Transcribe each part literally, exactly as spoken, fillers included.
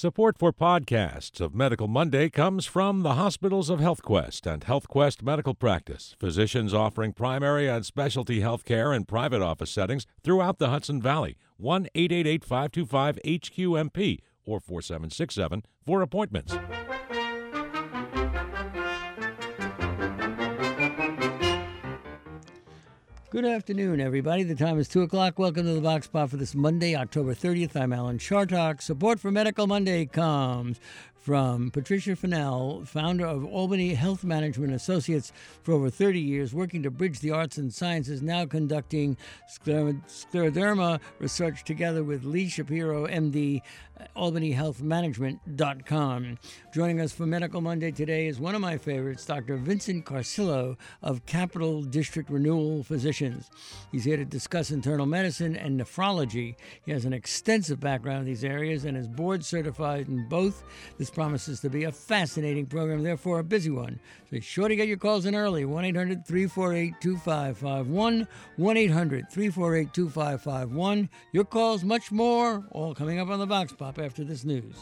Support for podcasts of Medical Monday comes from the Hospitals of HealthQuest and HealthQuest Medical Practice, physicians offering primary and specialty health care in private office settings throughout the Hudson Valley. one eight eight eight, five two five, H Q M P or four seven six seven for appointments. Good afternoon, everybody. The time is two o'clock. Welcome to the Vox Pop for this Monday, October thirtieth. I'm Alan Chartock. Support for Medical Monday comes from Patricia Fennell, founder of Albany Health Management Associates for over thirty years, working to bridge the arts and sciences, now conducting scler- scleroderma research together with Lee Shapiro, M D, albany health management dot com. Joining us for Medical Monday today is one of my favorites, Doctor Vincent Carcillo of Capital District Renewal Physicians. He's here to discuss internal medicine and nephrology. He has an extensive background in these areas and is board certified in both. This promises to be a fascinating program, therefore a busy one. So be sure to get your calls in early. one eight hundred, three four eight, two five five one. one eight hundred, three four eight, two five five one. Your calls, much more, all coming up on the Vox Pop after this news.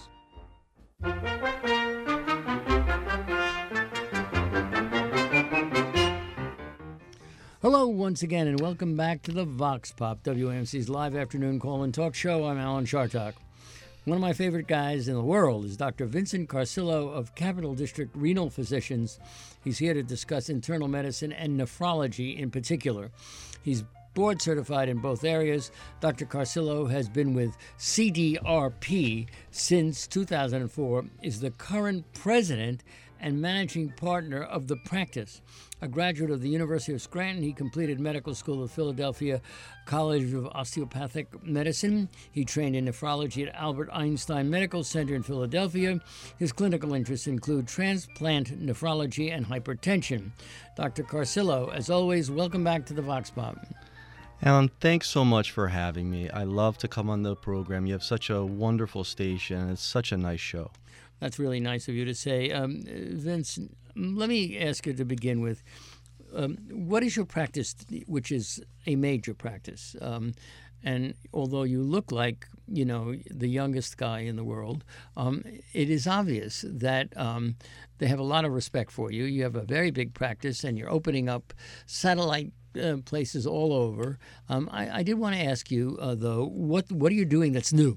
Hello once again, and welcome back to the Vox Pop, W A M C's live afternoon call and talk show. I'm Alan Chartock. One of my favorite guys in the world is Doctor Vincent Carcillo of Capital District Renal Physicians. He's here to discuss internal medicine and nephrology in particular. He's board certified in both areas. Doctor Carcillo has been with C D R P since two thousand four, is the current president and managing partner of the practice. A graduate of the University of Scranton, he completed medical school at Philadelphia College of Osteopathic Medicine. He trained in nephrology at Albert Einstein Medical Center in Philadelphia. His clinical interests include transplant nephrology and hypertension. Doctor Carcillo, as always, welcome back to the Vox Pop. Alan, thanks so much for having me. I love to come on the program. You have such a wonderful station, and it's such a nice show. That's really nice of you to say. Um, Vince, let me ask you to begin with, um, what is your practice, which is a major practice? Um, and although you look like, you know, the youngest guy in the world, um, it is obvious that um, they have a lot of respect for you. You have a very big practice, and you're opening up satellite uh, places all over. Um, I, I did want to ask you, uh, though, what what are you doing that's new?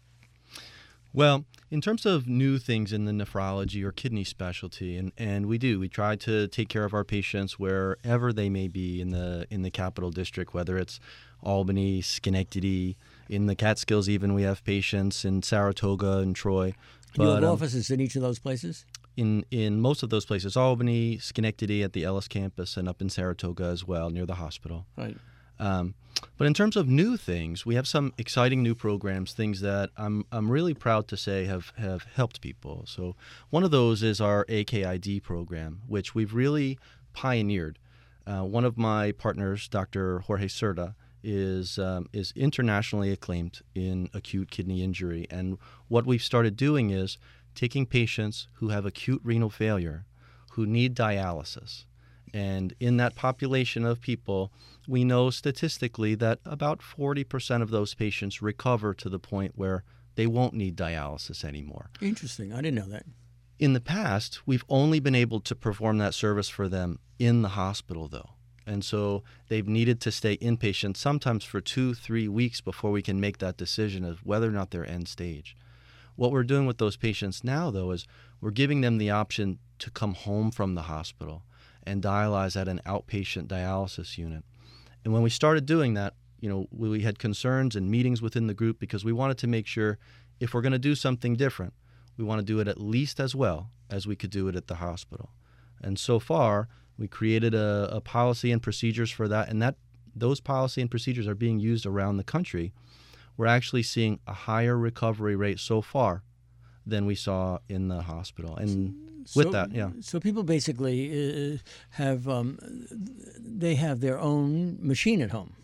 Well, in terms of new things in the nephrology or kidney specialty, and, and we do, we try to take care of our patients wherever they may be in the in the Capital District, whether it's Albany, Schenectady, in the Catskills even we have patients in Saratoga and Troy. But, you have um, offices in each of those places? In, in most of those places, Albany, Schenectady at the Ellis campus, and up in Saratoga as well, near the hospital. Right. Um, but in terms of new things, we have some exciting new programs, things that I'm I'm really proud to say have, have helped people. So one of those is our A K I D program, which we've really pioneered. Uh, one of my partners, Doctor Jorge Cerda, is um, is internationally acclaimed in acute kidney injury. And what we've started doing is taking patients who have acute renal failure, who need dialysis. And in that population of people, we know statistically that about forty percent of those patients recover to the point where they won't need dialysis anymore. Interesting. I didn't know that. In the past, we've only been able to perform that service for them in the hospital, though. And so they've needed to stay inpatient sometimes for two, three weeks before we can make that decision of whether or not they're end stage. What we're doing with those patients now, though, is we're giving them the option to come home from the hospital and dialyze at an outpatient dialysis unit. And when we started doing that, you know, we had concerns and meetings within the group because we wanted to make sure if we're going to do something different, we want to do it at least as well as we could do it at the hospital. And so far, we created a, a policy and procedures for that, and that those policy and procedures are being used around the country. We're actually seeing a higher recovery rate so far than we saw in the hospital. And with so, that, yeah. So people basically uh, have um, they have their own machine at home.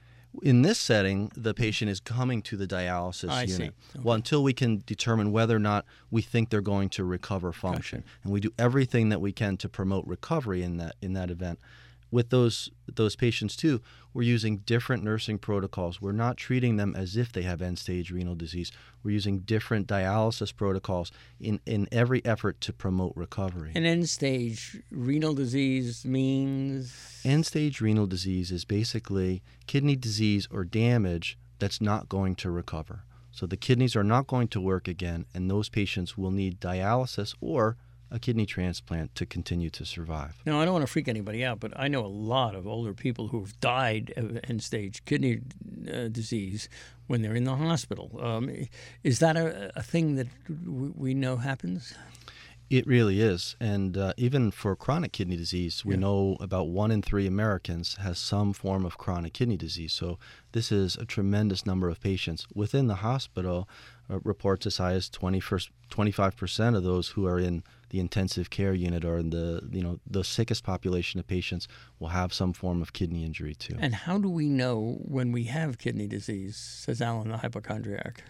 In this setting, the patient is coming to the dialysis I unit. see. Okay. Well, until we can determine whether or not we think they're going to recover function. Gotcha. And we do everything that we can to promote recovery in that in that event. with those those patients too, we're using different nursing protocols. We're not treating them as if they have end-stage renal disease. We're using different dialysis protocols in, in every effort to promote recovery. And end-stage renal disease means? End-stage renal disease is basically kidney disease or damage that's not going to recover. So the kidneys are not going to work again, and those patients will need dialysis or a kidney transplant to continue to survive. Now, I don't want to freak anybody out, but I know a lot of older people who have died of end-stage kidney uh, disease when they're in the hospital. Um, is that a, a thing that we know happens? It really is. And uh, even for chronic kidney disease, we yeah. know about one in three Americans has some form of chronic kidney disease. So this is a tremendous number of patients. Within the hospital, uh, reports as high as twenty-five percent of those who are in the intensive care unit or in the, you know, the sickest population of patients will have some form of kidney injury too. And how do we know when we have kidney disease, says Alan the hypochondriac?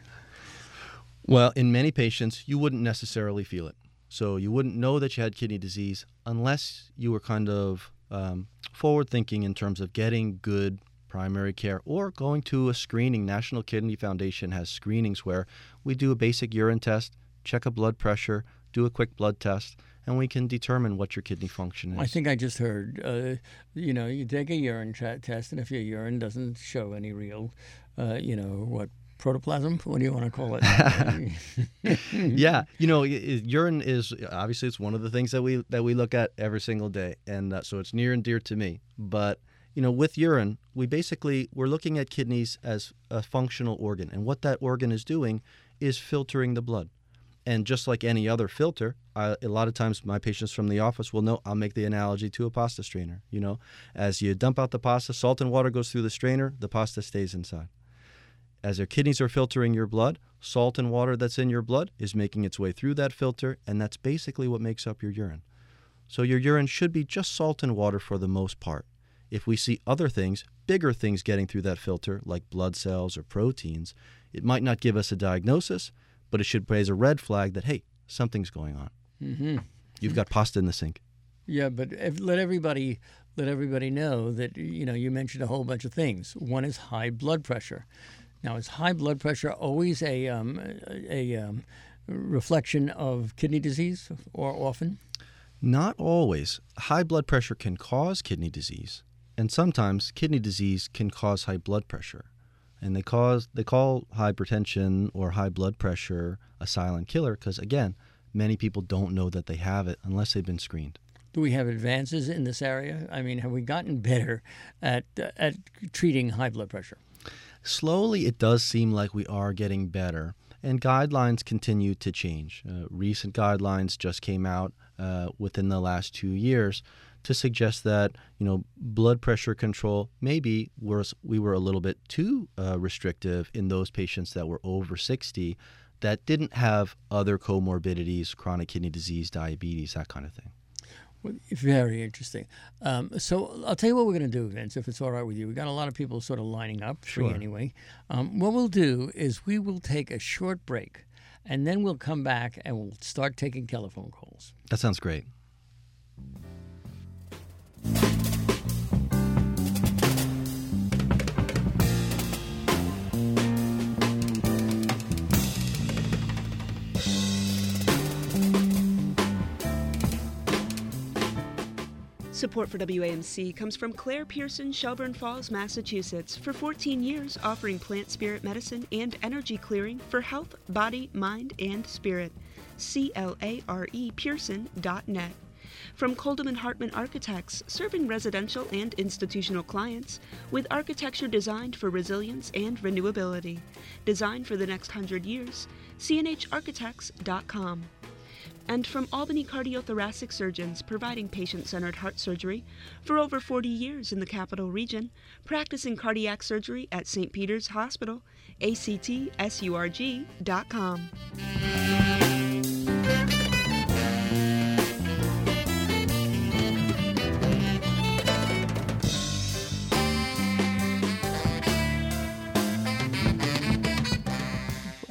Well, in many patients, you wouldn't necessarily feel it. So you wouldn't know that you had kidney disease unless you were kind of um, forward-thinking in terms of getting good primary care or going to a screening. National Kidney Foundation has screenings where we do a basic urine test, check a blood pressure, do a quick blood test, and we can determine what your kidney function is. I think I just heard, uh, you know, you take a urine t- test, and if your urine doesn't show any real, uh, you know, what, protoplasm? What do you want to call it? Yeah, you know, urine is obviously it's one of the things that we that we look at every single day, and uh, so it's near and dear to me. But you know, with urine, we basically we're looking at kidneys as a functional organ, and what that organ is doing is filtering the blood. And just like any other filter, I, a lot of times my patients from the office will know. I'll make the analogy to a pasta strainer. You know, as you dump out the pasta, salt and water goes through the strainer, the pasta stays inside. As your kidneys are filtering your blood, salt and water that's in your blood is making its way through that filter, and that's basically what makes up your urine. So your urine should be just salt and water for the most part. If we see other things, bigger things getting through that filter, like blood cells or proteins, it might not give us a diagnosis, but it should raise a red flag that, hey, something's going on. Mm-hmm. You've got pasta in the sink. Yeah, but if, let everybody let everybody know that, you know, you mentioned a whole bunch of things. One is high blood pressure. Now, is high blood pressure always a um, a um, reflection of kidney disease, or often? Not always. High blood pressure can cause kidney disease, and sometimes kidney disease can cause high blood pressure. And they cause they call hypertension or high blood pressure a silent killer because, again, many people don't know that they have it unless they've been screened. Do we have advances in this area? I mean, have we gotten better at uh, at treating high blood pressure? Slowly, it does seem like we are getting better, and guidelines continue to change. Uh, recent guidelines just came out uh, within the last two years to suggest that, you know, blood pressure control, maybe was, we were a little bit too uh, restrictive in those patients that were over sixty that didn't have other comorbidities, chronic kidney disease, diabetes, that kind of thing. Very interesting. Um, so I'll tell you what we're going to do, Vince, if it's all right with you. We've got a lot of people sort of lining up, sure. Free anyway. Um, what we'll do is we will take a short break, and then we'll come back and we'll start taking telephone calls. That sounds great. Support for W A M C comes from Claire Pearson, Shelburne Falls, Massachusetts. For fourteen years, offering plant spirit medicine and energy clearing for health, body, mind, and spirit. C L A R E Pearson dot net. From Coldham and Hartman Architects, serving residential and institutional clients with architecture designed for resilience and renewability. Designed for the next hundred years. C N H architects dot com. And from Albany Cardiothoracic Surgeons, providing patient-centered heart surgery for over forty years in the Capital Region, practicing cardiac surgery at Saint Peter's Hospital, A C T S U R G dot com.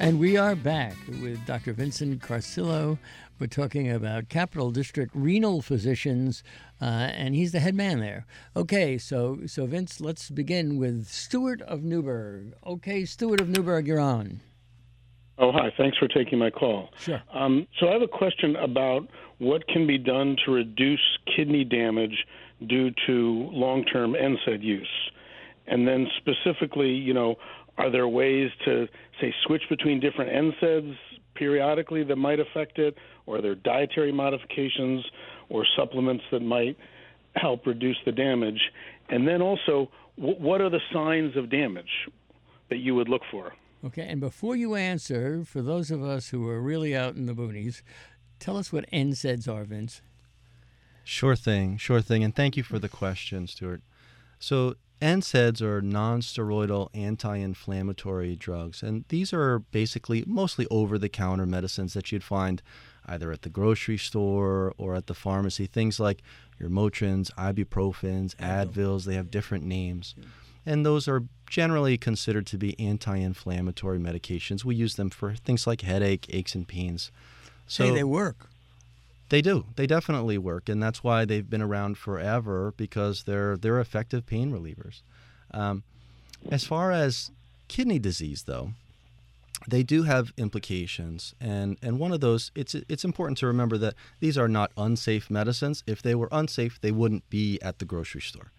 And we are back with Doctor Vincent Carcillo. We're talking about Capital District Renal Physicians, uh, and he's the head man there. Okay, so so Vince, let's begin with Stuart of Newburgh. Okay, Stuart of Newburgh, you're on. Oh, hi. Thanks for taking my call. Sure. Um, so I have a question about what can be done to reduce kidney damage due to long-term N SAID use. And then specifically, you know, are there ways to, say, switch between different N SAIDs periodically that might affect it? Or are there dietary modifications or supplements that might help reduce the damage? And then also, w- what are the signs of damage that you would look for? Okay, and before you answer, for those of us who are really out in the boonies, tell us what N SAIDs are, Vince. Sure thing, sure thing. And thank you for the question, Stuart. So N SAIDs are non-steroidal anti-inflammatory drugs, and these are basically mostly over-the-counter medicines that you'd find either at the grocery store or at the pharmacy, things like your Motrins, ibuprofens, Advils. They have different names. And those are generally considered to be anti-inflammatory medications. We use them for things like headache, aches, and pains. So hey, they work. They do. They definitely work, and that's why they've been around forever, because they're they're effective pain relievers. Um, as far as kidney disease, though, they do have implications, and, and one of those, it's it's important to remember that these are not unsafe medicines. If they were unsafe, they wouldn't be at the grocery store.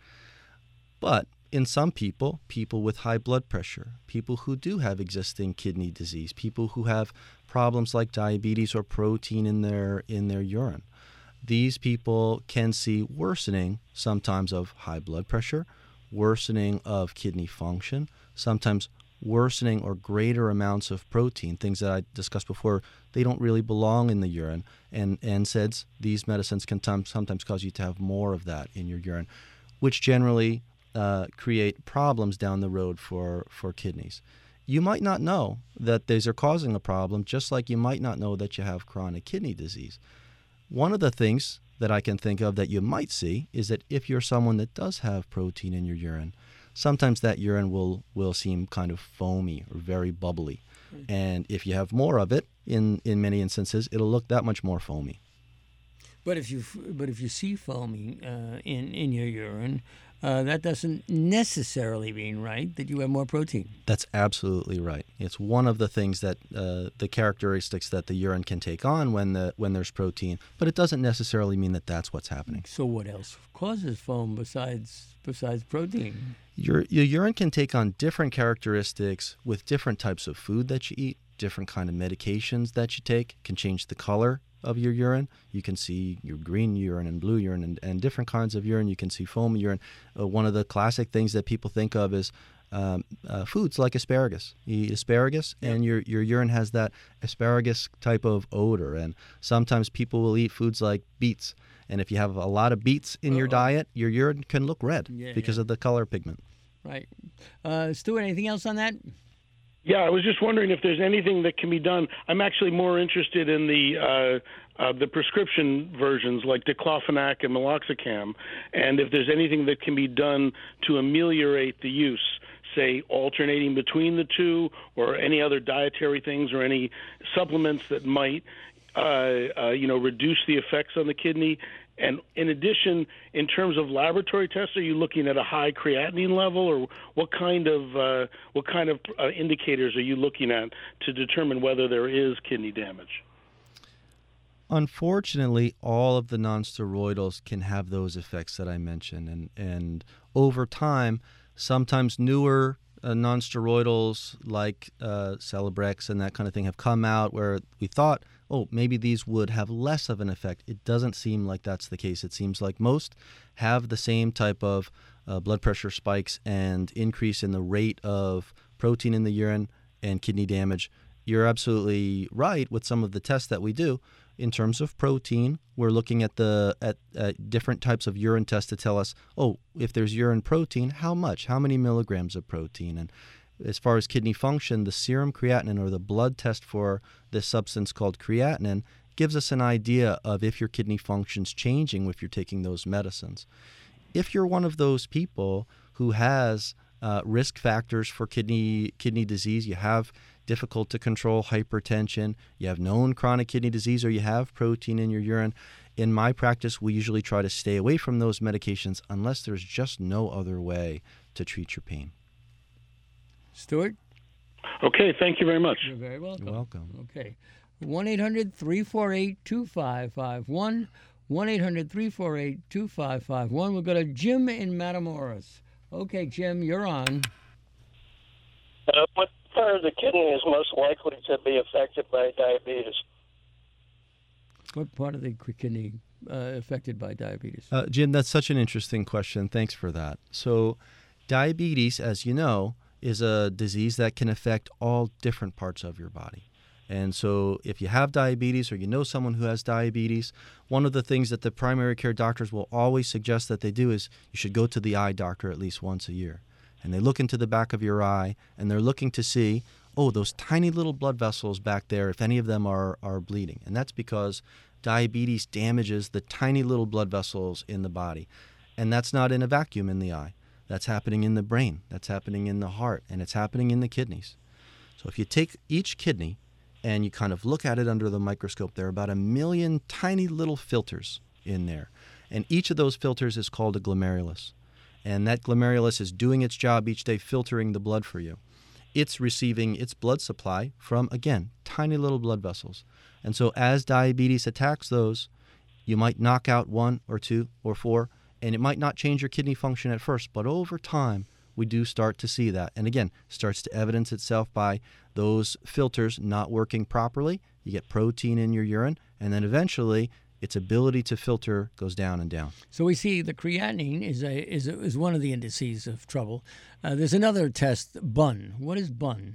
But in some people, people with high blood pressure, people who do have existing kidney disease, people who have problems like diabetes or protein in their in their urine, these people can see worsening sometimes of high blood pressure, worsening of kidney function, sometimes worsening or greater amounts of protein, things that I discussed before. They don't really belong in the urine. And N SAIDs, these medicines can t- sometimes cause you to have more of that in your urine, which generally uh, create problems down the road for, for kidneys. You might not know that these are causing a problem, just like you might not know that you have chronic kidney disease. One of the things that I can think of that you might see is that if you're someone that does have protein in your urine, sometimes that urine will, will seem kind of foamy or very bubbly. Mm-hmm. And if you have more of it, in, in many instances, it'll look that much more foamy. But if you but if you see foaming uh, in, in your urine, uh, that doesn't necessarily mean, right, that you have more protein. That's absolutely right. It's one of the things that uh, the characteristics that the urine can take on when the when there's protein, but it doesn't necessarily mean that that's what's happening. So what else causes foam besides besides protein? Your your urine can take on different characteristics with different types of food that you eat, different kind of medications that you take, can change the color of your urine. You can see your green urine and blue urine and, and different kinds of urine. You can see foamy urine. Uh, one of the classic things that people think of is um, uh, foods like asparagus. You eat asparagus, yep. and your, your urine has that asparagus type of odor. And sometimes people will eat foods like beets. And if you have a lot of beets in Uh-oh. your diet, your urine can look red yeah, because yeah. of the color pigment. Right. Uh, Stuart, anything else on that? Yeah, I was just wondering if there's anything that can be done. I'm actually more interested in the uh, uh, the prescription versions like diclofenac and meloxicam, and if there's anything that can be done to ameliorate the use, say alternating between the two, or any other dietary things or any supplements that might, uh, uh, you know, reduce the effects on the kidney. And in addition, in terms of laboratory tests, are you looking at a high creatinine level, or what kind of uh, what kind of uh, indicators are you looking at to determine whether there is kidney damage? Unfortunately, all of the nonsteroidals can have those effects that I mentioned, and and over time, sometimes newer uh, nonsteroidals like uh, Celebrex and that kind of thing have come out where we thought, oh, maybe these would have less of an effect. It doesn't seem like that's the case. It seems like most have the same type of uh, blood pressure spikes and increase in the rate of protein in the urine and kidney damage. You're absolutely right with some of the tests that we do. In terms of protein, we're looking at the at, at different types of urine tests to tell us, oh, if there's urine protein, how much, how many milligrams of protein. And as far as kidney function, the serum creatinine, or the blood test for this substance called creatinine, gives us an idea of if your kidney function's changing if you're taking those medicines. If you're one of those people who has uh, risk factors for kidney kidney disease, you have difficult to control hypertension, you have known chronic kidney disease, or you have protein in your urine, in my practice, we usually try to stay away from those medications unless there's just no other way to treat your pain. Stuart? Okay, thank you very much. You're very welcome. You're welcome. Okay. one eight hundred three four eight two five five one. one eight hundred three four eight two five five one. We'll go to Jim in Matamoros. Okay, Jim, you're on. Uh, what part of the kidney is most likely to be affected by diabetes? What part of the kidney uh, affected by diabetes? Uh, Jim, that's such an interesting question. Thanks for that. So diabetes, as you know, is a disease that can affect all different parts of your body. And so if you have diabetes or you know someone who has diabetes, one of the things that the primary care doctors will always suggest that they do is you should go to the eye doctor at least once a year. And they look into the back of your eye and they're looking to see, oh, those tiny little blood vessels back there, if any of them are, are bleeding. And that's because diabetes damages the tiny little blood vessels in the body. And that's not in a vacuum in the eye. That's happening in the brain. That's happening in the heart. And it's happening in the kidneys. So if you take each kidney and you kind of look at it under the microscope, there are about a million tiny little filters in there. And each of those filters is called a glomerulus. And that glomerulus is doing its job each day filtering the blood for you. It's receiving its blood supply from, again, tiny little blood vessels. And so as diabetes attacks those, you might knock out one or two or four, and it might not change your kidney function at first, but over time, we do start to see that. And again, starts to evidence itself by those filters not working properly. You get protein in your urine, and then eventually its ability to filter goes down and down. So we see the creatinine is a, is a, is one of the indices of trouble. Uh, there's another test, B U N. What is B U N?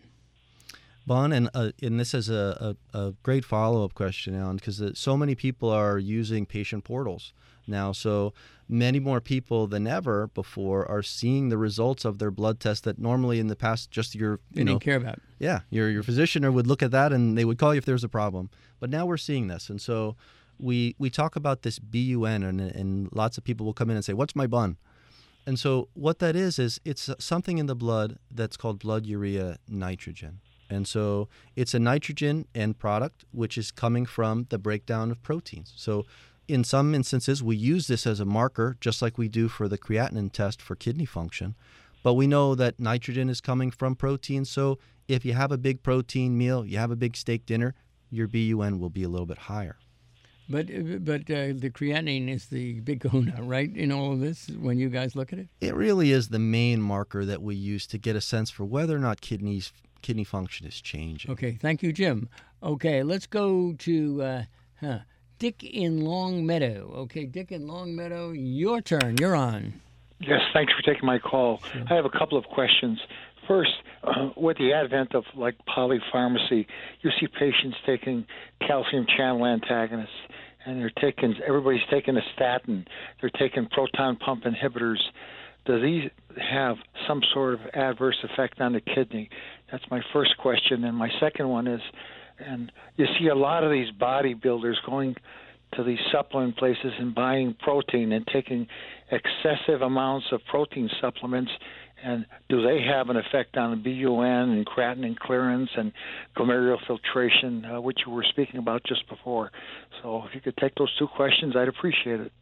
B U N, and, uh, and this is a, a, a great follow-up question, Alan, because so many people are using patient portals now. So many more people than ever before are seeing the results of their blood test that normally in the past just your you They know didn't care about. Yeah, your your physician would look at that and they would call you if there was a problem. But now we're seeing this, and so we we talk about this B U N, and and lots of people will come in and say, "What's my B U N?" And so what that is is it's something in the blood that's called blood urea nitrogen. And so it's a nitrogen end product which is coming from the breakdown of proteins. So in some instances, we use this as a marker, just like we do for the creatinine test for kidney function. But we know that nitrogen is coming from protein. So if you have a big protein meal, you have a big steak dinner, your B U N will be a little bit higher. But but uh, the creatinine is the big kahuna, right, in all of this when you guys look at it? It really is the main marker that we use to get a sense for whether or not kidneys kidney function is changing. Okay, thank you, Jim. Okay, let's go to uh, huh, Dick in Long Meadow. Okay, Dick in Long Meadow, your turn. You're on. Yes, thanks for taking my call. Sure. I have a couple of questions. First, uh, with the advent of like polypharmacy, you see patients taking calcium channel antagonists, and they're taking everybody's taking a statin. They're taking proton pump inhibitors. Do these have some sort of adverse effect on the kidney? That's my first question. And my second one is, and you see a lot of these bodybuilders going to these supplement places and buying protein and taking excessive amounts of protein supplements. And do they have an effect on the B U N and creatinine clearance and glomerular filtration, uh, which you were speaking about just before? So if you could take those two questions, I'd appreciate it.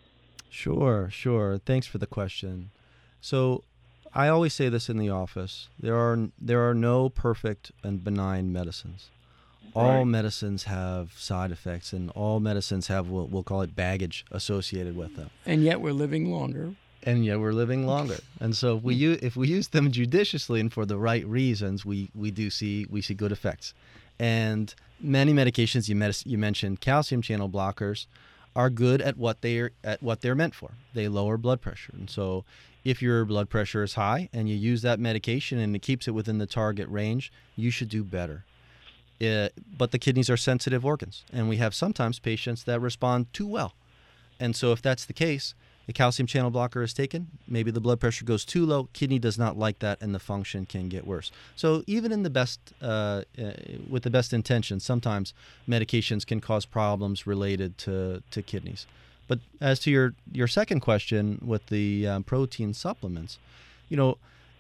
Sure, sure. Thanks for the question. So I always say this in the office. There are there are no perfect and benign medicines. All Right. medicines have side effects, and all medicines have, we'll, we'll call it baggage associated with them. And yet we're living longer. And yet we're living longer. And so if we use, if we use them judiciously and for the right reasons, we, we do see we see good effects. And many medications, you, med- you mentioned calcium channel blockers, are good at what they're at what they're meant for. They lower blood pressure. And so if your blood pressure is high and you use that medication and it keeps it within the target range, you should do better. Uh, but the kidneys are sensitive organs, and we have sometimes patients that respond too well. And so if that's the case, the calcium channel blocker is taken, maybe the blood pressure goes too low, kidney does not like that, and the function can get worse. So even in the best, uh, uh, with the best intentions, sometimes medications can cause problems related to, to kidneys. But as to your, your second question with the um, protein supplements, you know,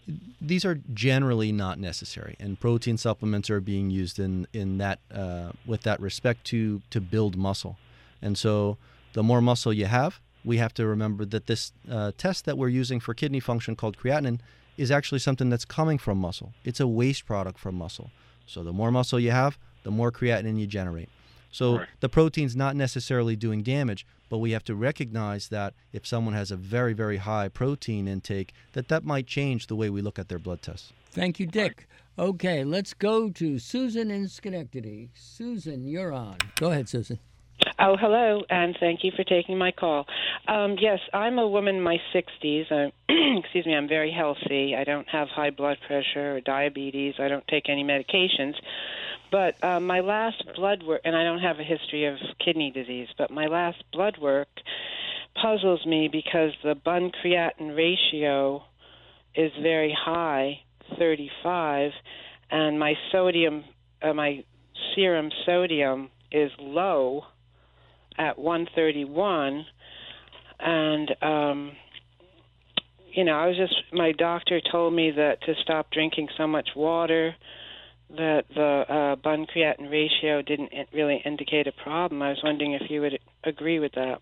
these are generally not necessary, and protein supplements are being used in in that uh, with that respect to to build muscle. And so, the more muscle you have, we have to remember that this uh, test that we're using for kidney function called creatinine is actually something that's coming from muscle. It's a waste product from muscle. So the more muscle you have, the more creatinine you generate. So right. the protein's not necessarily doing damage, but we have to recognize that if someone has a very, very high protein intake, that that might change the way we look at their blood tests. Thank you, Dick. Okay, let's go to Susan in Schenectady. Susan, you're on. Go ahead, Susan. Oh, hello, and thank you for taking my call. Um, yes, I'm a woman in my sixties. Uh, excuse me, I'm very healthy. I don't have high blood pressure or diabetes. I don't take any medications. But uh, my last blood work, and I don't have a history of kidney disease, but my last blood work puzzles me because the bun creatinine ratio is very high, thirty-five, and my sodium, uh, my serum sodium is low at one thirty-one, and um, you know, I was just, my doctor told me that to stop drinking so much water, that the uh, bun creatinine ratio didn't really indicate a problem. I was wondering if you would agree with that.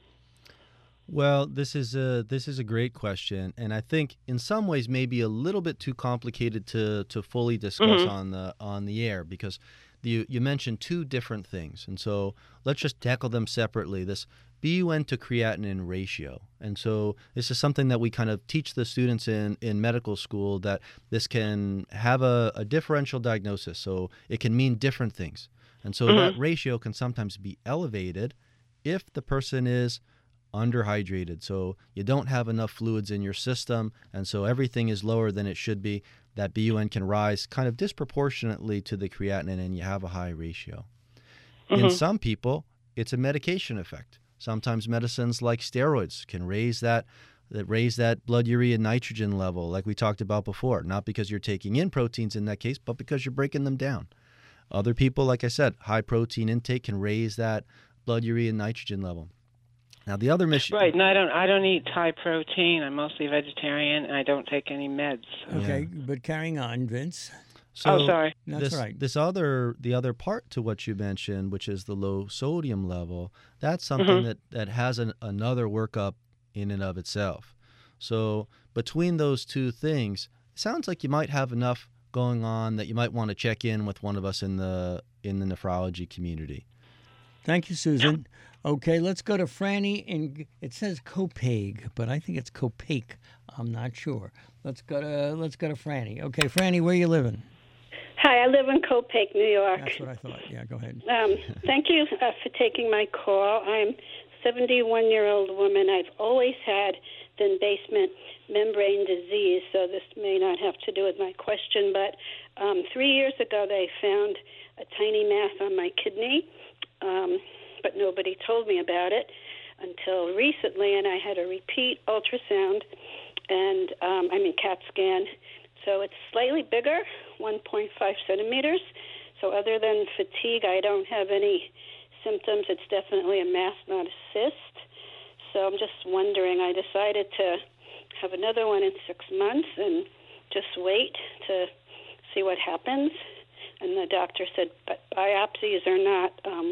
Well, this is a this is a great question, and I think in some ways maybe a little bit too complicated to to fully discuss mm-hmm. on the on the air, because you you mentioned two different things, and so let's just tackle them separately. This B U N to creatinine ratio, and so this is something that we kind of teach the students in in medical school, that this can have a, a differential diagnosis, so it can mean different things, and so mm-hmm. that ratio can sometimes be elevated if the person is underhydrated, so you don't have enough fluids in your system, and so everything is lower than it should be. That B U N can rise kind of disproportionately to the creatinine, and you have a high ratio. Mm-hmm. In some people, it's a medication effect. Sometimes medicines like steroids can raise that that raise that blood urea nitrogen level, like we talked about before, not because you're taking in proteins in that case, but because you're breaking them down. Other people, like I said, high protein intake can raise that blood urea nitrogen level. Now, the other mission. Right, and I don't, I don't eat high protein. I'm mostly vegetarian, and I don't take any meds. Okay, yeah. But carrying on, Vince. So oh, sorry. That's this, right. This other, the other part to what you mentioned, which is the low sodium level, that's something mm-hmm. that, that has an, another workup in and of itself. So between those two things, it sounds like you might have enough going on that you might want to check in with one of us in the in the nephrology community. Thank you, Susan. Okay, let's go to Franny. In, it says Copake, but I think it's Copake. I'm not sure. Let's go to let's go to Franny. Okay, Franny, where you living? Hi, I live in Copake, New York. That's what I thought. Yeah, go ahead. Um, thank you uh, for taking my call. I'm a seventy-one-year-old woman. I've always had thin basement membrane disease, so this may not have to do with my question, but um, three years ago they found a tiny mass on my kidney. Um, but nobody told me about it until recently, and I had a repeat ultrasound, and um, I mean CAT scan. So it's slightly bigger, one point five centimeters. So other than fatigue, I don't have any symptoms. It's definitely a mass, not a cyst. So I'm just wondering, I decided to have another one in six months and just wait to see what happens. And the doctor said, but biopsies are not um,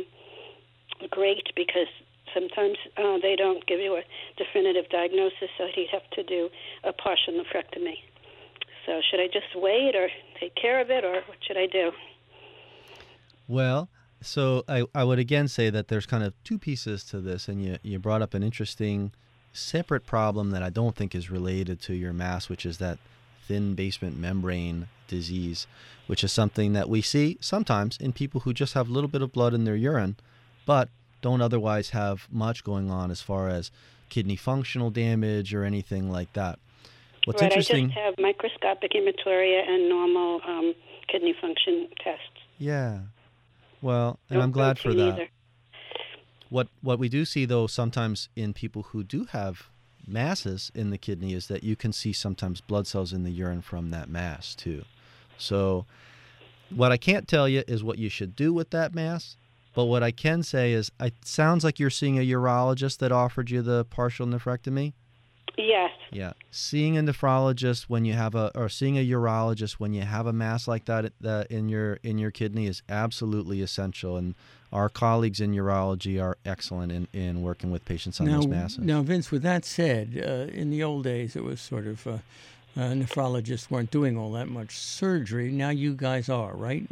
great because sometimes uh, they don't give you a definitive diagnosis, so he'd have to do a partial nephrectomy. So should I just wait or take care of it, or what should I do? Well, so I, I would again say that there's kind of two pieces to this, and you, you brought up an interesting separate problem that I don't think is related to your mass, which is that thin basement membrane disease, which is something that we see sometimes in people who just have a little bit of blood in their urine, but don't otherwise have much going on as far as kidney functional damage or anything like that. What's right, interesting? I just have microscopic hematuria and normal um, kidney function tests. Yeah. Well, and no I'm glad for that. Either. What what we do see, though, sometimes in people who do have masses in the kidney is that you can see sometimes blood cells in the urine from that mass, too. So what I can't tell you is what you should do with that mass, but what I can say is it sounds like you're seeing a urologist that offered you the partial nephrectomy. Yes. Yeah, seeing a nephrologist when you have a, or seeing a urologist when you have a mass like that uh, in your in your kidney is absolutely essential. And our colleagues in urology are excellent in, in working with patients on now, those masses. Now, Vince, with that said, uh, in the old days, it was sort of uh, uh, nephrologists weren't doing all that much surgery. Now you guys are, right?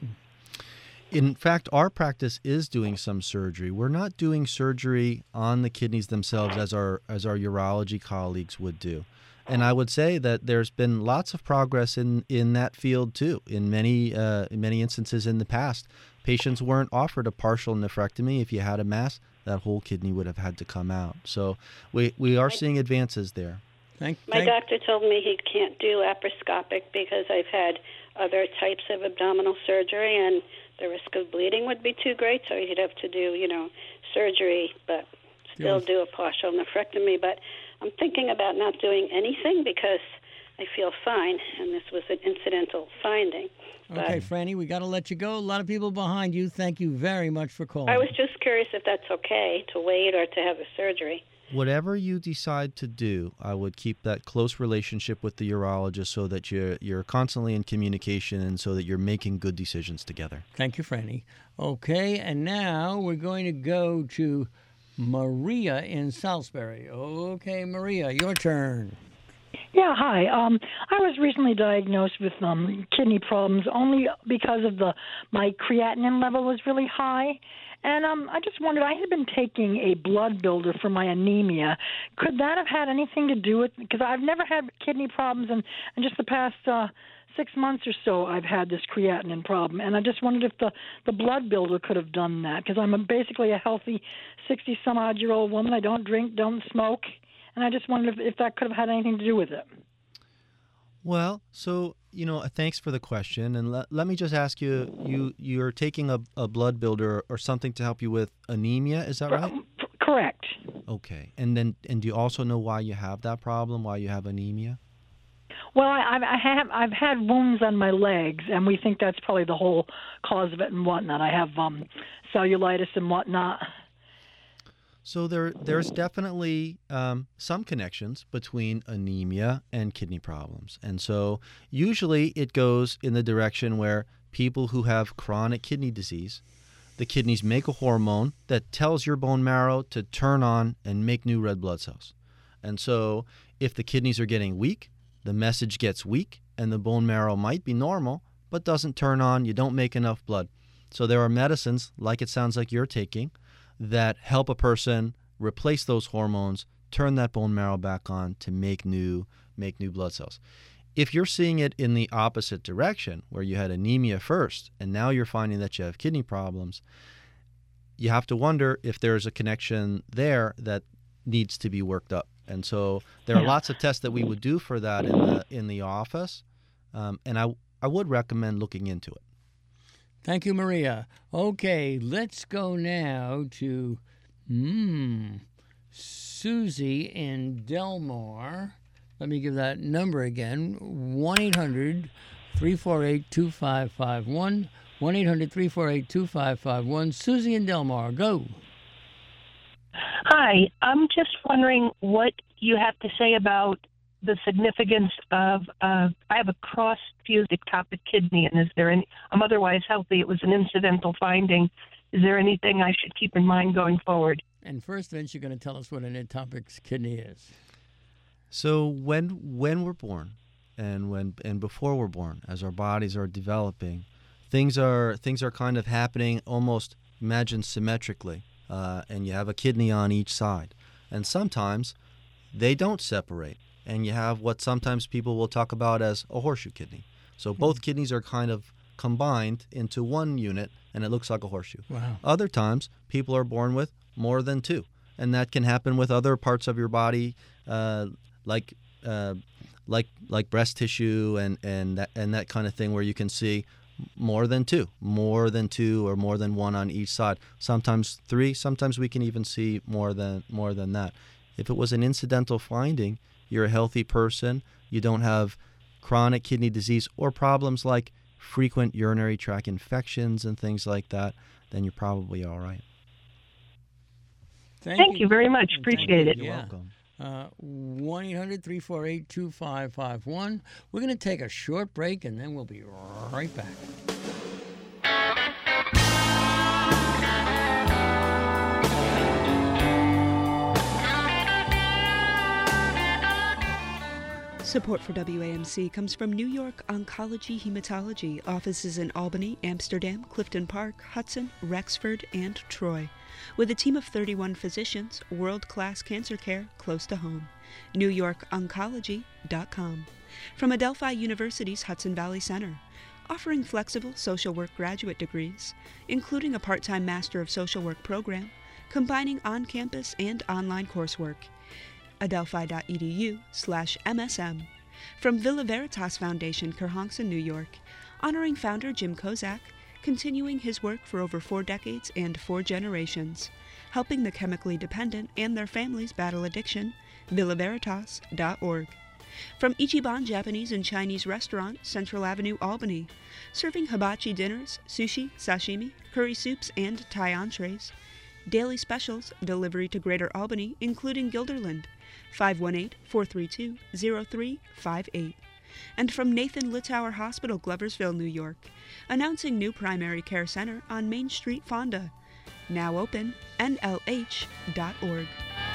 In fact, our practice is doing some surgery. We're not doing surgery on the kidneys themselves as our as our urology colleagues would do. And I would say that there's been lots of progress in, in that field too. In many uh, in many instances in the past, patients weren't offered a partial nephrectomy. If you had a mass, that whole kidney would have had to come out. So we we are seeing advances there. Thank, My thank, doctor told me he can't do laparoscopic because I've had other types of abdominal surgery and the risk of bleeding would be too great, so he'd have to do, you know, surgery, but still do a partial nephrectomy. But I'm thinking about not doing anything because I feel fine, and this was an incidental finding. Okay, Franny, we got to let you go. A lot of people behind you. Thank you very much for calling. I was just curious if that's okay to wait or to have a surgery. Whatever you decide to do, I would keep that close relationship with the urologist so that you're you're constantly in communication and so that you're making good decisions together. Thank you, Franny. Okay, and now we're going to go to Maria in Salisbury. Okay, Maria, your turn. Yeah, hi. Um, I was recently diagnosed with um, kidney problems only because of the my creatinine level was really high. And um, I just wondered, I had been taking a blood builder for my anemia. Could that have had anything to do with, because I've never had kidney problems, and, and just the past uh, six months or so I've had this creatinine problem. And I just wondered if the, the blood builder could have done that, because I'm a, basically a healthy sixty-some-odd-year-old woman. I don't drink, don't smoke, and I just wondered if, if that could have had anything to do with it. Well, so, you know, thanks for the question. And let, let me just ask you, you, you're taking a, a blood builder or something to help you with anemia, is that right? Correct. Okay. And then, and do you also know why you have that problem, why you have anemia? Well, I, I have I've had wounds on my legs, and we think that's probably the whole cause of it and whatnot. I have um, cellulitis and whatnot. So there, there's definitely um, some connections between anemia and kidney problems. And so usually it goes in the direction where people who have chronic kidney disease, the kidneys make a hormone that tells your bone marrow to turn on and make new red blood cells. And so if the kidneys are getting weak, the message gets weak, and the bone marrow might be normal, but doesn't turn on, you don't make enough blood. So there are medicines, like it sounds like you're taking, that help a person replace those hormones, turn that bone marrow back on to make new make new blood cells. If you're seeing it in the opposite direction, where you had anemia first and now you're finding that you have kidney problems, you have to wonder if there's a connection there that needs to be worked up. And so there are Yeah. lots of tests that we would do for that in the in the office, um, and I I would recommend looking into it. Thank you, Maria. Okay, let's go now to mm, Susie in Delmar. Let me give that number again, one eight hundred three four eight two five five one, one eight hundred three four eight two five five one. Susie in Delmar, go. Hi, I'm just wondering what you have to say about the significance of, uh, I have a cross-fused ectopic kidney, and is there any, I'm otherwise healthy. It was an incidental finding. Is there anything I should keep in mind going forward? And first, Vince, you're going to tell us what an ectopic kidney is. So when when we're born, and when and before we're born, as our bodies are developing, things are things are kind of happening almost, imagine, symmetrically, uh, and you have a kidney on each side, and sometimes they don't separate, and you have what sometimes people will talk about as a horseshoe kidney. So both kidneys are kind of combined into one unit, and it looks like a horseshoe. Wow. Other times, people are born with more than two, and that can happen with other parts of your body, uh, like uh, like like breast tissue and and that and that kind of thing, where you can see more than two, more than two, or more than one on each side. Sometimes three. Sometimes we can even see more than more than that. If it was an incidental finding, you're a healthy person, you don't have chronic kidney disease or problems like frequent urinary tract infections and things like that, then you're probably all right. Thank, Thank you. you very much. Appreciate it. You're yeah. welcome. Uh, one eight hundred three four eight two five five one. We're going to take a short break, and then we'll be right back. Support for W A M C comes from New York Oncology Hematology, offices in Albany, Amsterdam, Clifton Park, Hudson, Rexford, and Troy. With a team of thirty-one physicians, world-class cancer care close to home. New York Oncology dot com. From Adelphi University's Hudson Valley Center, offering flexible social work graduate degrees, including a part-time Master of Social Work program, combining on-campus and online coursework. Adelphi.edu slash MSM. From Villa Veritas Foundation, Kerhonkson, New York, honoring founder Jim Kozak, continuing his work for over four decades and four generations, helping the chemically dependent and their families battle addiction, villa veritas dot org. From Ichiban Japanese and Chinese Restaurant, Central Avenue, Albany, serving hibachi dinners, sushi, sashimi, curry soups, and Thai entrees. Daily specials, delivery to Greater Albany, including Guilderland, five one eight, four three two, zero three five eight. And from Nathan Littauer Hospital, Gloversville, New York, announcing new primary care center on Main Street, Fonda. Now open, N L H dot org.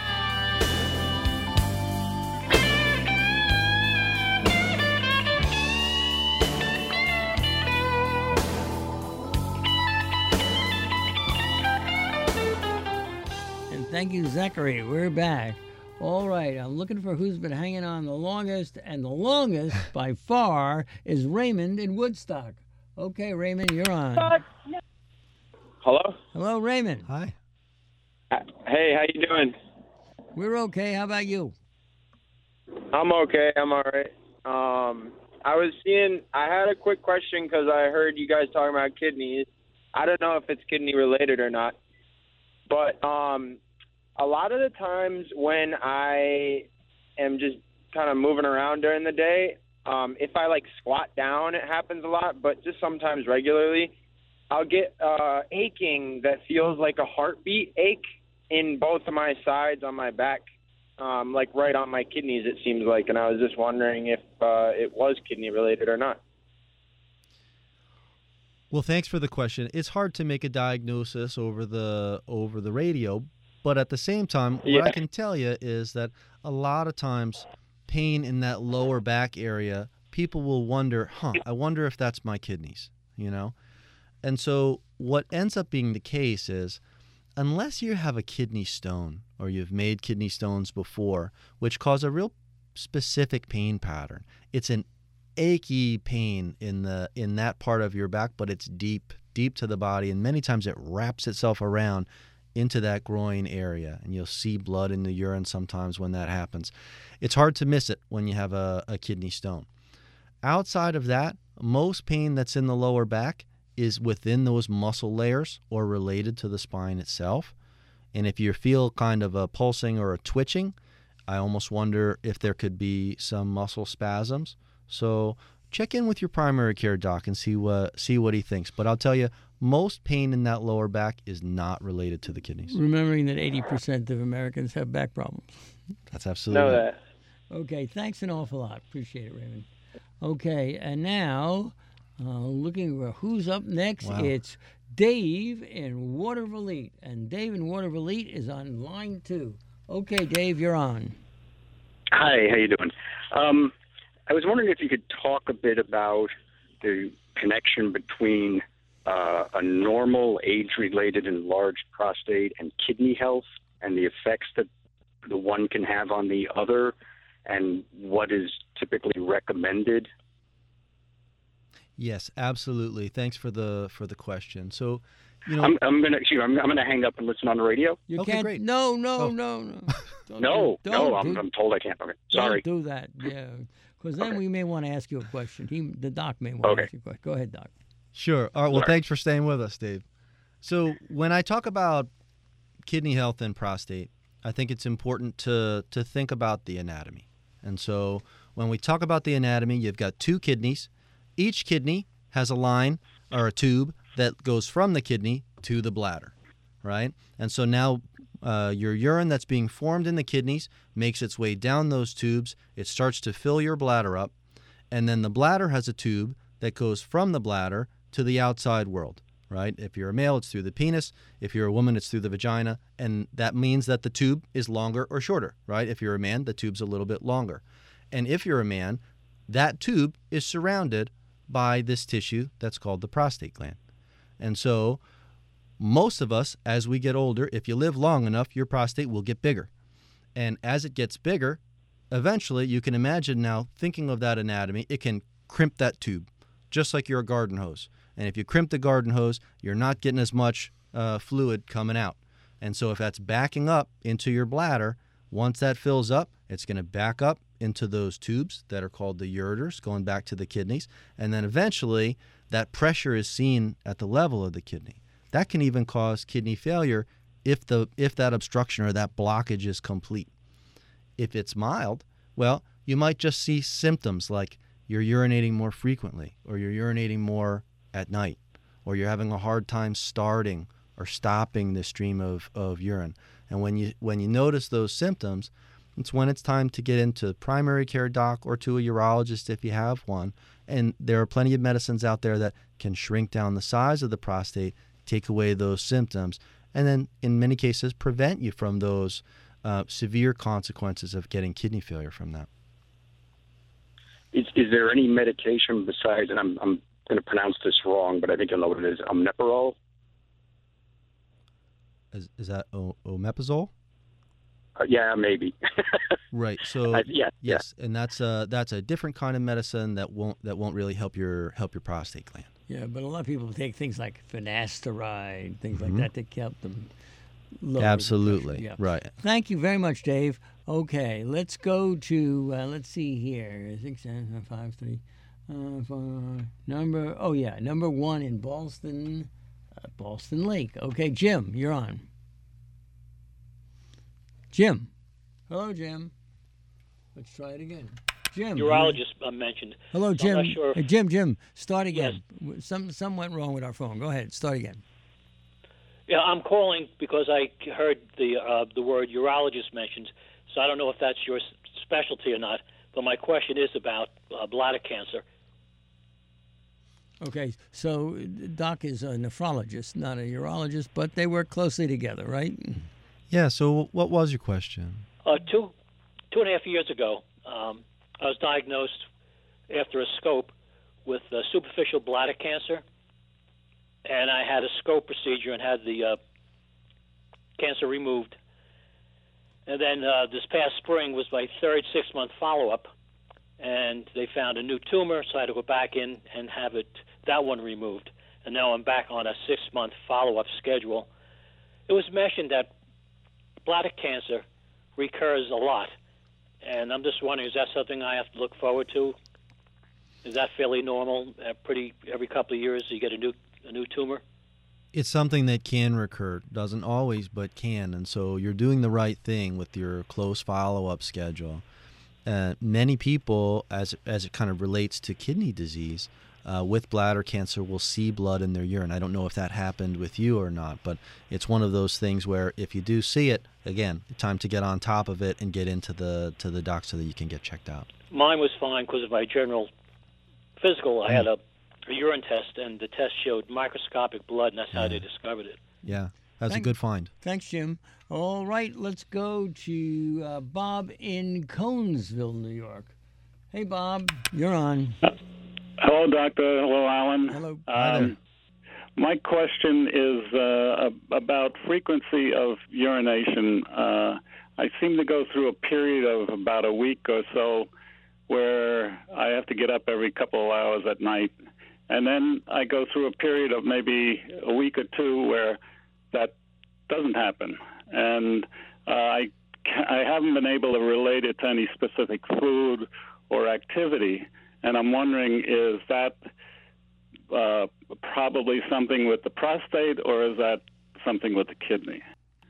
And thank you, Zachary. We're back. All right, I'm looking for who's been hanging on the longest, and the longest by far is Raymond in Woodstock. Okay, Raymond, you're on. Hello? Hello, Raymond. Hi. Hey, how you doing? We're okay. How about you? I'm okay. I'm all right. Um, I was seeing, I had a quick question because I heard you guys talking about kidneys. I don't know if it's kidney related or not, but um, a lot of the times when I am just kind of moving around during the day, um, if I like squat down, it happens a lot, but just sometimes regularly, I'll get uh, aching that feels like a heartbeat ache in both of my sides on my back, um, like right on my kidneys, it seems like. And I was just wondering if uh, it was kidney related or not. Well, thanks for the question. It's hard to make a diagnosis over the over the radio, but at the same time, Yeah. what I can tell you is that a lot of times pain in that lower back area, people will wonder, huh, I wonder if that's my kidneys, you know? And so what ends up being the case is, unless you have a kidney stone or you've made kidney stones before, which cause a real specific pain pattern, it's an achy pain in the in that part of your back, but it's deep, deep to the body, and many times it wraps itself around into that groin area, and you'll see blood in the urine sometimes when that happens. It's hard to miss it when you have a, a kidney stone. Outside of that, most pain that's in the lower back is within those muscle layers or related to the spine itself. And if you feel kind of a pulsing or a twitching, I almost wonder if there could be some muscle spasms. So check in with your primary care doc and see what see what he thinks. But I'll tell you, most pain in that lower back is not related to the kidneys. Remembering that eighty percent of Americans have back problems. That's absolutely Know right. that. Okay, thanks an awful lot. Appreciate it, Raymond. Okay, and now, uh, looking for who's up next, Wow. it's Dave in Waterville. And Dave in Waterville is on line two. Okay, Dave, you're on. Hi, how you doing? Um, I was wondering if you could talk a bit about the connection between uh, a normal age-related enlarged prostate and kidney health, and the effects that the one can have on the other, and what is typically recommended. Yes, absolutely. Thanks for the for the question. So, you know, I'm, I'm gonna excuse me, I'm, I'm gonna hang up and listen on the radio. You Okay, can't. great. No, no, Oh. no, no. Don't No, do, no, don't I'm, do, I'm told I can't. Okay, sorry. Don't do that. Yeah, because then Okay. we may want to ask you a question. He, the doc, may want Okay. to ask you a question. Go ahead, doc. Sure. All right. Well, Sorry. thanks for staying with us, Dave. So when I talk about kidney health and prostate, I think it's important to to think about the anatomy. And so when we talk about the anatomy, you've got two kidneys. Each kidney has a line or a tube that goes from the kidney to the bladder, right? And so now Uh, your urine that's being formed in the kidneys makes its way down those tubes. It starts to fill your bladder up, and then the bladder has a tube that goes from the bladder to the outside world, right? If you're a male, it's through the penis. If you're a woman, it's through the vagina, and that means that the tube is longer or shorter, right? If you're a man, the tube's a little bit longer. And if you're a man, that tube is surrounded by this tissue that's called the prostate gland. And so most of us, as we get older, if you live long enough, your prostate will get bigger. And as it gets bigger, eventually you can imagine now, thinking of that anatomy, it can crimp that tube, just like you're a garden hose. And if you crimp the garden hose, you're not getting as much uh, fluid coming out. And so if that's backing up into your bladder, once that fills up, it's going to back up into those tubes that are called the ureters, going back to the kidneys. And then eventually that pressure is seen at the level of the kidney. That can even cause kidney failure if the if that obstruction or that blockage is complete. If it's mild, well, you might just see symptoms like you're urinating more frequently, or you're urinating more at night, or you're having a hard time starting or stopping the stream of, of urine. And when you when you notice those symptoms, it's when it's time to get into primary care doc or to a urologist if you have one. And there are plenty of medicines out there that can shrink down the size of the prostate, take away those symptoms, and then in many cases prevent you from those uh, severe consequences of getting kidney failure from that. Is, is there any medication besides, and I'm, I'm going to pronounce this wrong, but I think I know what it is, omeprazole? Is, is that o- omeprazole? Uh, yeah, maybe. Right. So uh, yeah, yes, yeah. and that's a that's a different kind of medicine that won't that won't really help your help your prostate gland. Yeah, but a lot of people take things like finasteride, things Mm-hmm. like that to help them lower Absolutely. the pressure. Yeah. Right. Thank you very much, Dave. Okay, let's go to, uh, let's see here, six, seven, five, three, uh, four, number, oh yeah, number one in Ballston, uh, Ballston Lake. Okay, Jim, you're on. Jim. Hello, Jim. Let's try it again. Jim. Urologist uh, mentioned. Hello, So Jim. I'm not sure if- Hey, Jim, Jim, start again. Some, some went wrong with our phone. Go ahead, start again. Yeah, I'm calling because I heard the uh, the word urologist mentioned. So I don't know if that's your s- specialty or not. But my question is about uh, bladder cancer. Okay, so Doc is a nephrologist, not a urologist, but they work closely together, right? Yeah. So what was your question? Uh, two two and a half years ago, um, I was diagnosed after a scope with uh, superficial bladder cancer, and I had a scope procedure and had the uh, cancer removed. And then uh, this past spring was my third six-month follow-up, and they found a new tumor, so I had to go back in and have it that one removed. And now I'm back on a six-month follow-up schedule. It was mentioned that bladder cancer recurs a lot, and I'm just wondering, is that something I have to look forward to? Is that fairly normal? Uh, pretty every couple of years you get a new a new tumor? It's something that can recur, doesn't always, but can. And so you're doing the right thing with your close follow-up schedule. Uh, many people, as as it kind of relates to kidney disease, uh, with bladder cancer will see blood in their urine. I don't know if that happened with you or not, but it's one of those things where if you do see it, again, time to get on top of it and get into the to the doc so that you can get checked out. Mine was fine because of my general physical. I had a, a urine test, and the test showed microscopic blood, and that's how they discovered it. Yeah, that's Thank- a good find. Thanks, Jim. All right, let's go to uh, Bob in Conesville, New York. Hey, Bob, you're on. Hello, Doctor. Hello, Alan. Hello. Um, my question is uh, ab- about frequency of urination. Uh, I seem to go through a period of about a week or so where I have to get up every couple of hours at night. And then I go through a period of maybe a week or two where that doesn't happen. And uh, I, ca- I haven't been able to relate it to any specific food or activity. And I'm wondering, is that uh, probably something with the prostate, or is that something with the kidney?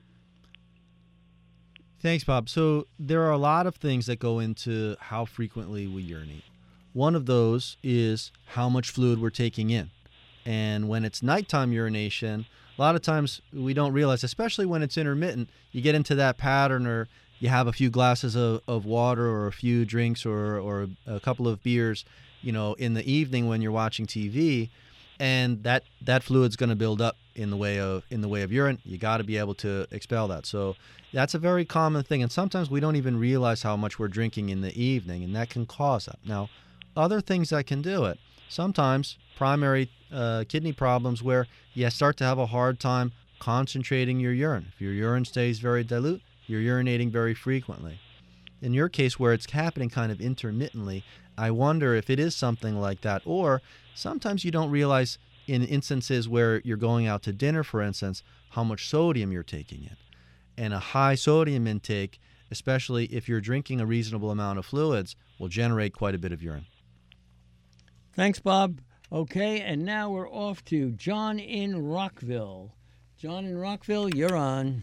Thanks, Bob. So there are a lot of things that go into how frequently we urinate. One of those is how much fluid we're taking in. And when it's nighttime urination, A lot of times we don't realize, especially when it's intermittent, you get into that pattern, or you have a few glasses of, of water or a few drinks or, or a couple of beers, you know, in the evening when you're watching T V, and that, that fluid's going to build up in the way of in the way of urine. You got to be able to expel that. So that's a very common thing, and sometimes we don't even realize how much we're drinking in the evening, and that can cause that. Now, other things that can do it, sometimes primary uh, kidney problems where you start to have a hard time concentrating your urine. If your urine stays very dilute, you're urinating very frequently. In your case, where it's happening kind of intermittently, I wonder if it is something like that. Or sometimes you don't realize, in instances where you're going out to dinner, for instance, how much sodium you're taking in. And a high sodium intake, especially if you're drinking a reasonable amount of fluids, will generate quite a bit of urine. Thanks, Bob. Okay, and now we're off to John in Rockville. John in Rockville, you're on.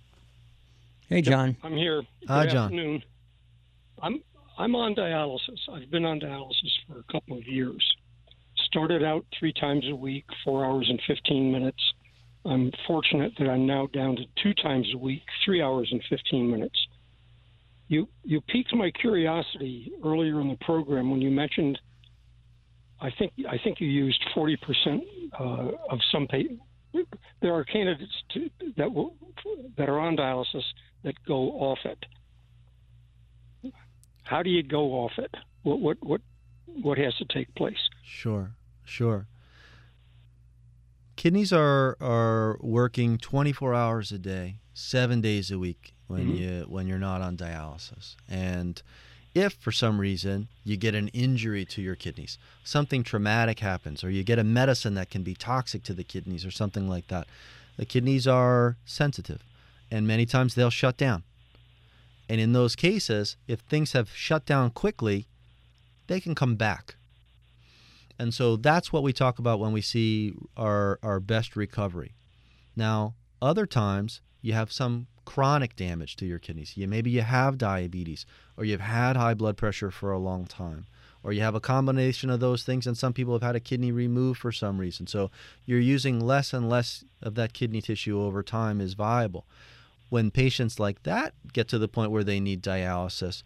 Hey, John. I'm here. Hi, Good John. afternoon. I'm I'm on dialysis. I've been on dialysis for a couple of years. Started out three times a week, four hours and fifteen minutes. I'm fortunate that I'm now down to two times a week, three hours and fifteen minutes. You you piqued my curiosity earlier in the program when you mentioned, I think I think you used forty percent uh, of some patients. There are candidates to, that will, that are on dialysis that go off it. How do you go off it? What what what what has to take place? Sure, sure. Kidneys are are working twenty-four hours a day, seven days a week when mm-hmm. you when you're not on dialysis. And if for some reason you get an injury to your kidneys, something traumatic happens, or you get a medicine that can be toxic to the kidneys or something like that, the kidneys are sensitive, and many times they'll shut down. And in those cases, if things have shut down quickly, they can come back. And so that's what we talk about when we see our, our best recovery. Now, other times you have some chronic damage to your kidneys. You, maybe you have diabetes, or you've had high blood pressure for a long time, or you have a combination of those things, and some people have had a kidney removed for some reason. So you're using less and less of that kidney tissue over time is viable. When patients like that get to the point where they need dialysis,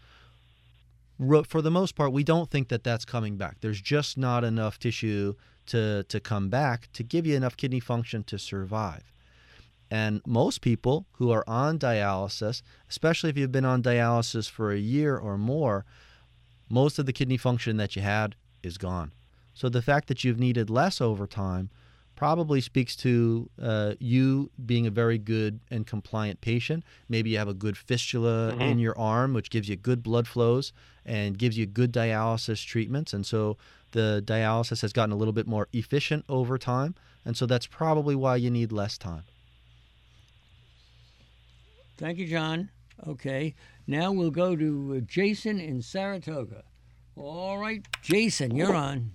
for the most part, we don't think that that's coming back. There's just not enough tissue to, to come back to give you enough kidney function to survive. And most people who are on dialysis, especially if you've been on dialysis for a year or more, most of the kidney function that you had is gone. So the fact that you've needed less over time probably speaks to uh, you being a very good and compliant patient. Maybe you have a good fistula mm-hmm. in your arm, which gives you good blood flows and gives you good dialysis treatments. And so the dialysis has gotten a little bit more efficient over time. And so that's probably why you need less time. Thank you, John. Okay, now we'll go to Jason in Saratoga. All right, Jason, you're on.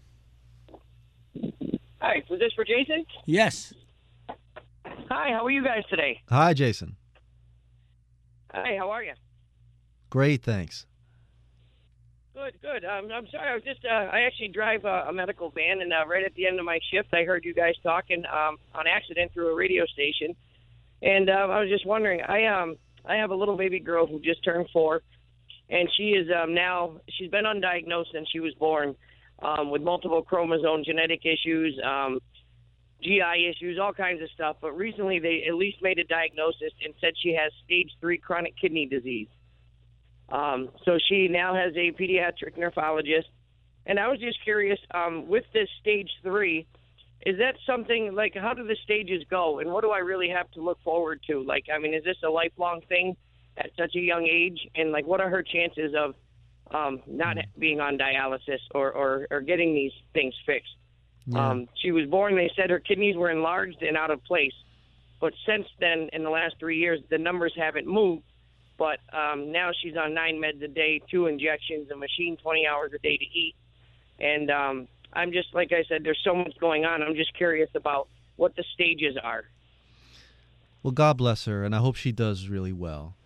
Hi, was this for Jason? Yes. Hi, how are you guys today? Hi, Jason. Hi, how are you? Great, thanks. Good, good. Um, I'm sorry, I was just, uh, I actually drive a, a medical van, and uh, right at the end of my shift, I heard you guys talking um, on accident through a radio station. And uh, I was just wondering, I um I have a little baby girl who just turned four, and she is um, now, she's been undiagnosed since she was born um, with multiple chromosome genetic issues, um, G I issues, all kinds of stuff. But recently they at least made a diagnosis and said she has stage three chronic kidney disease. Um, so she now has a pediatric nephrologist. And I was just curious, um, with this stage three, is that something, like, how do the stages go, and what do I really have to look forward to? Like, I mean, is this a lifelong thing at such a young age? And, like, what are her chances of um, not being on dialysis or, or, or getting these things fixed? Yeah. Um, she was born, they said her kidneys were enlarged and out of place. But since then, in the last three years, the numbers haven't moved. But um, now she's on nine meds a day, two injections, a machine twenty hours a day to eat. And um, I'm just, like I said, there's so much going on. I'm just curious about what the stages are. Well, God bless her, and I hope she does really well.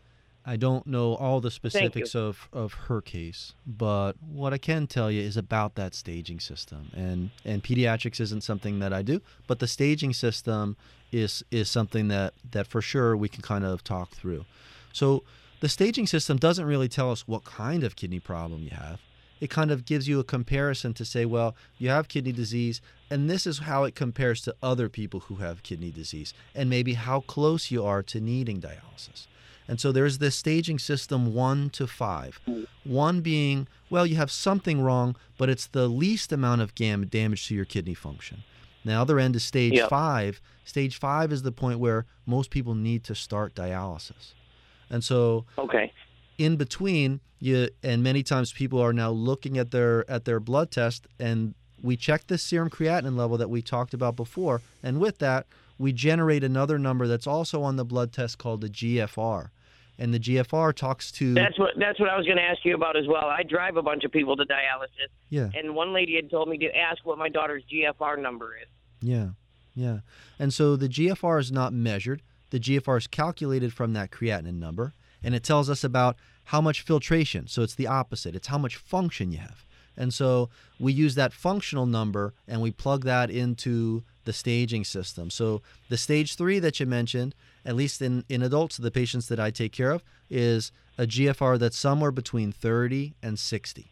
I don't know all the specifics of, of her case, but what I can tell you is about that staging system. And and pediatrics isn't something that I do, but the staging system is is something that, that for sure we can kind of talk through. So the staging system doesn't really tell us what kind of kidney problem you have. It kind of gives you a comparison to say, well, you have kidney disease, and this is how it compares to other people who have kidney disease, and maybe how close you are to needing dialysis. And so there's this staging system one to five. One being, well, you have something wrong, but it's the least amount of gam- damage to your kidney function. The other end is stage Yep. five. Stage five is the point where most people need to start dialysis. And so Okay. in between, you and many times people are now looking at their at their blood test, and we check the serum creatinine level that we talked about before, and with that we generate another number that's also on the blood test called the G F R, and the G F R talks to That's what that's what I was going to ask you about as well. I drive a bunch of people to dialysis, yeah and one lady had told me to ask what my daughter's G F R number is. yeah yeah and so the G F R is not measured. The G F R is calculated from that creatinine number, and it tells us about how much filtration. So it's the opposite. It's how much function you have. And so we use that functional number and we plug that into the staging system. So the stage three that you mentioned, at least in, in adults, the patients that I take care of, is a G F R that's somewhere between thirty and sixty.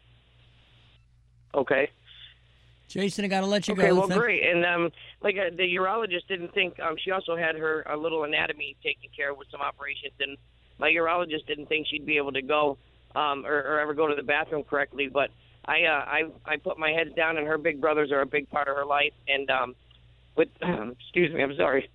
Okay. Jason, I got to let you Okay, go. well, Thank- great. And um, like uh, the urologist didn't think um, she also had her a little anatomy taken care of with some operations, and my urologist didn't think she'd be able to go um, or, or ever go to the bathroom correctly. But I, uh, I, I put my head down, and her big brothers are a big part of her life. And um, with, um, excuse me, I'm sorry.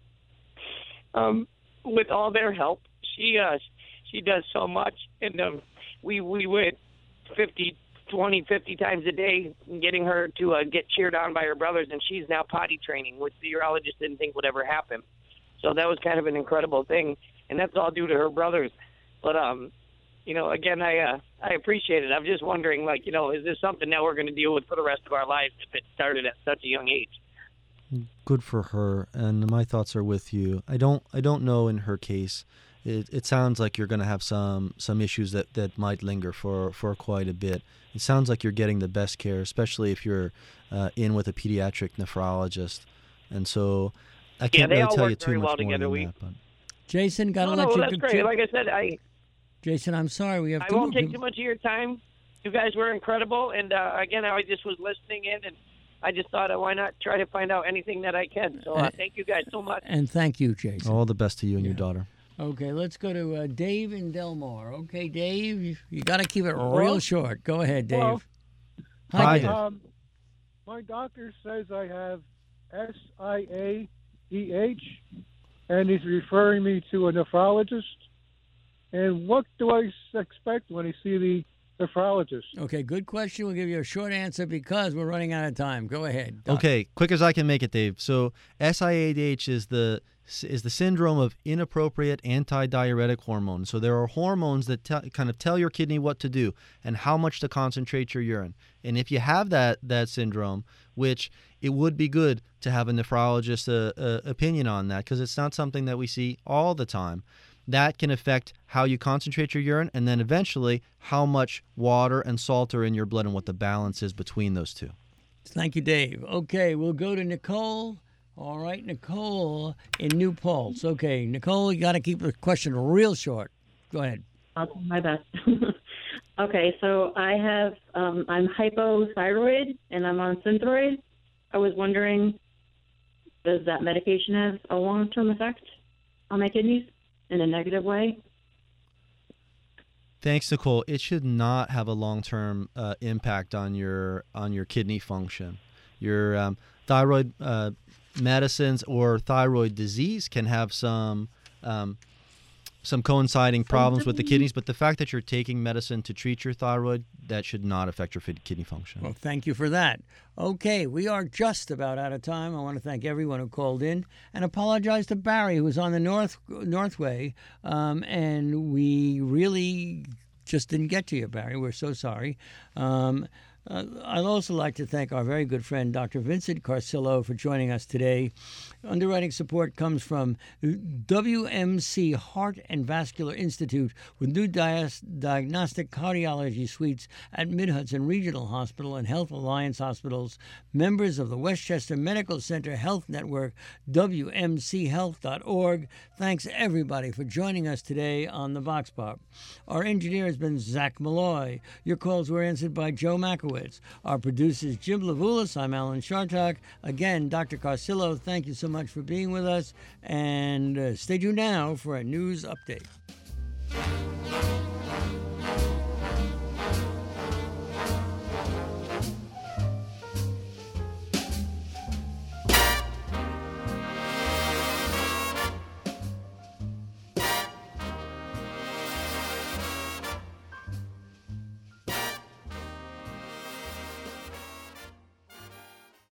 Um, with all their help, she, uh, she does so much, and um, we, we went fifty, twenty, fifty times a day getting her to uh, get cheered on by her brothers, and she's now potty training, which the urologist didn't think would ever happen. So that was kind of an incredible thing, and that's all due to her brothers. But um, you know, again, I uh, I appreciate it. I'm just wondering, like, you know, is this something that we're going to deal with for the rest of our lives if it started at such a young age? Good for her, and my thoughts are with you. I don't I don't know in her case. It, it sounds like you're going to have some some issues that, that might linger for, for quite a bit. It sounds like you're getting the best care, especially if you're uh, in with a pediatric nephrologist. And so I can't yeah, they really all tell work you too very much well more together. than We, that. But. Jason, got to no, let no, you that's go. great. Like I said, I Jason, I'm sorry. We have I two won't more take people. too much of your time. You guys were incredible, and uh, again, I just was listening in, and I just thought, uh, why not try to find out anything that I can? So uh, thank you guys so much. And thank you, Jason. All the best to you and your daughter. Okay, let's go to uh, Dave in Delmar. Okay, Dave, you, you got to keep it real Hello? short. Go ahead, Dave. Hello? Hi, Dave. Um, my doctor says I have S I A E H, and he's referring me to a nephrologist. And what do I expect when I see the nephrologist? Okay, good question. We'll give you a short answer because we're running out of time. Go ahead. Doc. Okay, quick as I can make it, Dave. So S I A D H is the is the syndrome of inappropriate antidiuretic hormone. So there are hormones that te- kind of tell your kidney what to do and how much to concentrate your urine. And if you have that that syndrome, which it would be good to have a nephrologist uh, uh, opinion on that because it's not something that we see all the time. That can affect how you concentrate your urine and then eventually how much water and salt are in your blood and what the balance is between those two. Thank you, Dave. Okay, we'll go to Nicole. All right, Nicole in New Paltz. Okay, Nicole, you got to keep the question real short. Go ahead. I'll do my best. Okay, so I have, um, I'm hypothyroid and I'm on Synthroid. I was wondering, does that medication have a long-term effect on my kidneys in a negative way? Thanks, Nicole. It should not have a long-term uh, impact on your on your kidney function. Your um, thyroid uh, medicines or thyroid disease can have some um, some coinciding problems with the kidneys, but the fact that you're taking medicine to treat your thyroid, that should not affect your kidney function. Well, thank you for that. Okay, we are just about out of time. I want to thank everyone who called in and apologize to Barry, who was on the North Northway, um, and we really just didn't get to you, Barry. We're so sorry. Um, Uh, I'd also like to thank our very good friend, Doctor Vincent Carcillo, for joining us today. Underwriting support comes from W M C Heart and Vascular Institute with new dias- diagnostic cardiology suites at Mid-Hudson Regional Hospital and Health Alliance Hospitals, members of the Westchester Medical Center Health Network, W M C health dot org. Thanks, everybody, for joining us today on the Vox Pop. Our engineer has been Zach Malloy. Your calls were answered by Joe Makowitz. Our producer is Jim Levulis. I'm Alan Chartok. Again, Doctor Carcillo, thank you so much for being with us. And uh, stay tuned now for a news update.